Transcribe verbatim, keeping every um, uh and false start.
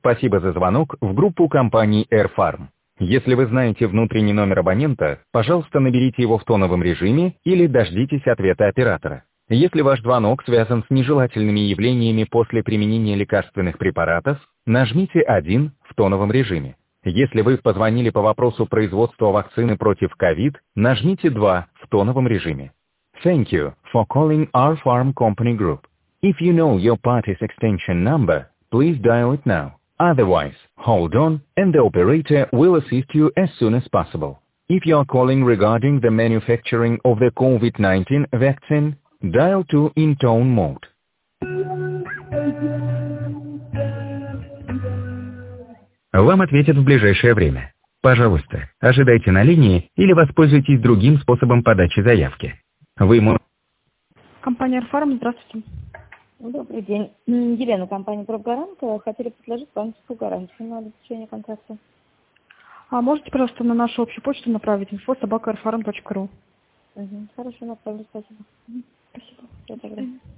Спасибо за звонок в группу компании AirFarm. Если вы знаете внутренний номер абонента, пожалуйста, наберите его в тоновом режиме или дождитесь ответа оператора. Если ваш звонок связан с нежелательными явлениями после применения лекарственных препаратов, нажмите один в тоновом режиме. Если вы позвонили по вопросу производства вакцины против ковид, нажмите два в тоновом режиме. Thank you for calling our farm company group. If you know your party's extension number, please dial it now. Otherwise, hold on and the operator will assist you as soon as possible. If you are calling regarding the manufacturing of the COVID nineteen vaccine, dial two in tone mode. Вам ответят в ближайшее время. Пожалуйста, ожидайте на линии или воспользуйтесь другим способом подачи заявки. Вы можете... Компания AirFarm, здравствуйте. Добрый день. Елена, компания «Пробгарант». Хотели предложить банковскую гарантию на обеспечение контракта. А можете, пожалуйста, на нашу общую почту направить инфо собака airfarm точка ру. Угу. Хорошо, направлю, спасибо. Спасибо. Всего доброго.